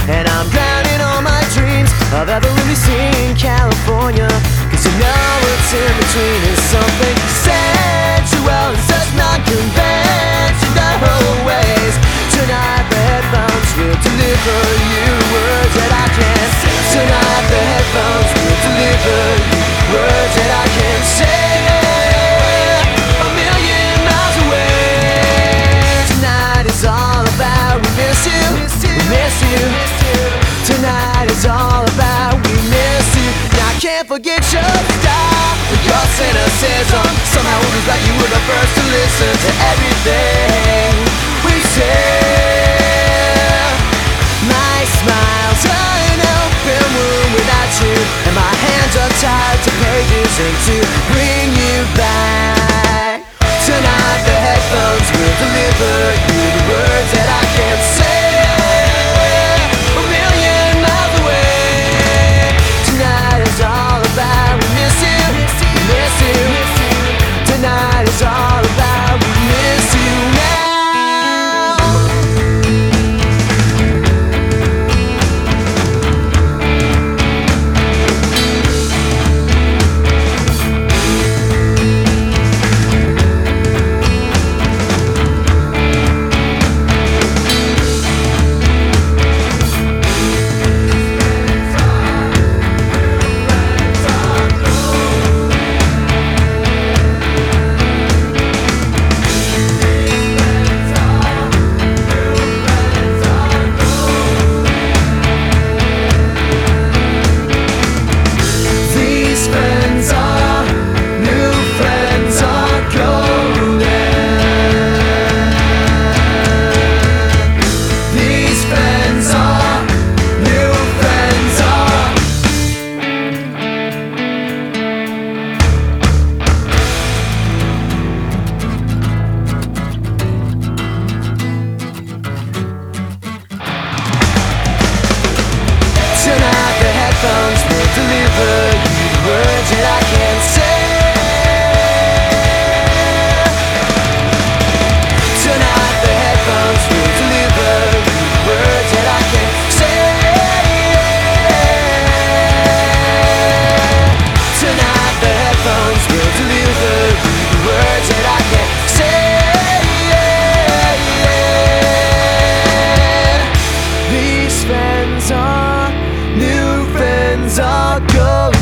And I'm drowning all my dreams of ever really seeing California. Cause you know what's in between is something sensual and such non-conventional ways. Tonight the headphones will deliver you words that I can't. Tonight the headphones will deliver you words that I can't say a million miles away. Tonight is all about we miss you, we miss you. Tonight is all about we miss you. Now I can't forget your style, your cynicism. Somehow it was like you were the first to listen to everything we say. My smile's an open wound without you, and my hands are tied to pages and to bring you back. Tonight the headphones will deliver you the words that I can't say a million miles away. Tonight is all about we miss you, we miss you. Tonight is all about we miss you now. Tonight the headphones will deliver you the words that I can't say. Tonight the headphones will deliver you the words that I can't say. Tonight the headphones will deliver you the words that I can't say. These friends are new friends are gone.